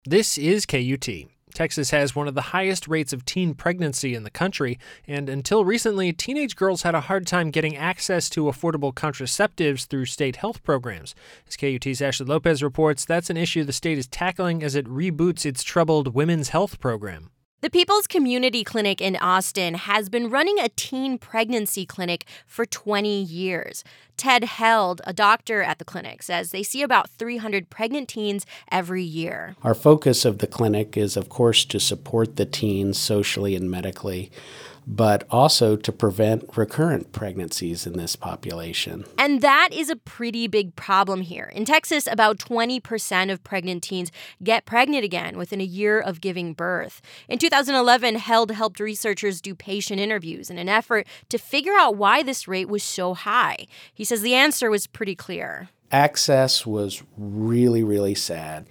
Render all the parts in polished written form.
This is KUT. Texas has one of the highest rates of teen pregnancy in the country, and until recently, teenage girls had a hard time getting access to affordable contraceptives through state health programs. As KUT's Ashley Lopez reports, that's an issue the state is tackling as it reboots its troubled women's health program. The People's Community Clinic in Austin has been running a teen pregnancy clinic for 20 years. Ted Held, a doctor at the clinic, says they see about 300 pregnant teens every year. Our focus of the clinic is, of course, to support the teens socially and medically, but also to prevent recurrent pregnancies in this population. And that is a pretty big problem here. In Texas, about 20% of pregnant teens get pregnant again within a year of giving birth. In 2011, Held helped researchers do patient interviews in an effort to figure out why this rate was so high. He says the answer was pretty clear. Access was really, really sad.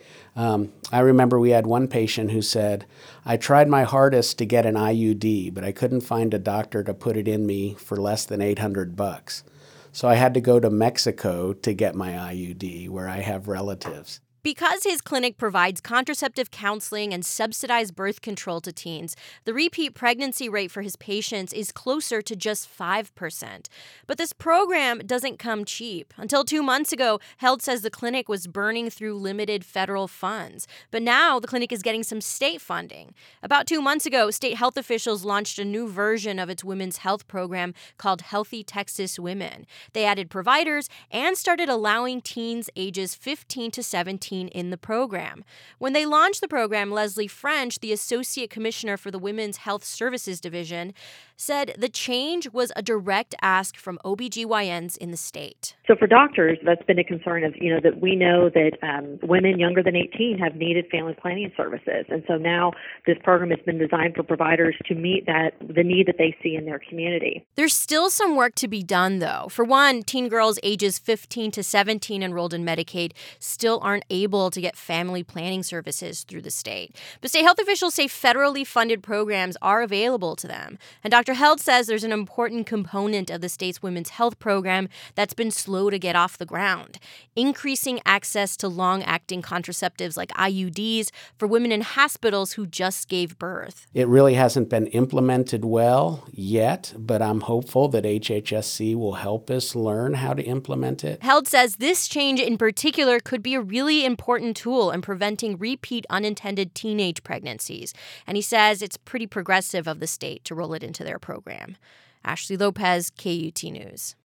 I remember we had one patient who said, I tried my hardest to get an IUD, but I couldn't find a doctor to put it in me for less than $800. So I had to go to Mexico to get my IUD, where I have relatives. Because his clinic provides contraceptive counseling and subsidized birth control to teens, the repeat pregnancy rate for his patients is closer to just 5%. But this program doesn't come cheap. Until 2 months ago, Held says the clinic was burning through limited federal funds. But now the clinic is getting some state funding. About 2 months ago, state health officials launched a new version of its women's health program called Healthy Texas Women. They added providers and started allowing teens ages 15 to 17 in the program. When they launched the program, Leslie French, the Associate Commissioner for the Women's Health Services Division, said the change was a direct ask from OBGYNs in the state. So for doctors, that's been a concern of, that we know that women younger than 18 have needed family planning services. And so now this program has been designed for providers to meet the need that they see in their community. There's still some work to be done, though. For one, teen girls ages 15 to 17 enrolled in Medicaid still aren't able to get family planning services through the state. But state health officials say federally funded programs are available to them. And Dr. Held says there's an important component of the state's women's health program that's been slow to get off the ground: increasing access to long-acting contraceptives like IUDs for women in hospitals who just gave birth. It really hasn't been implemented well yet, but I'm hopeful that HHSC will help us learn how to implement it. Held says this change in particular could be a really important tool in preventing repeat unintended teenage pregnancies. And he says it's pretty progressive of the state to roll it into their program. Ashley Lopez, KUT News.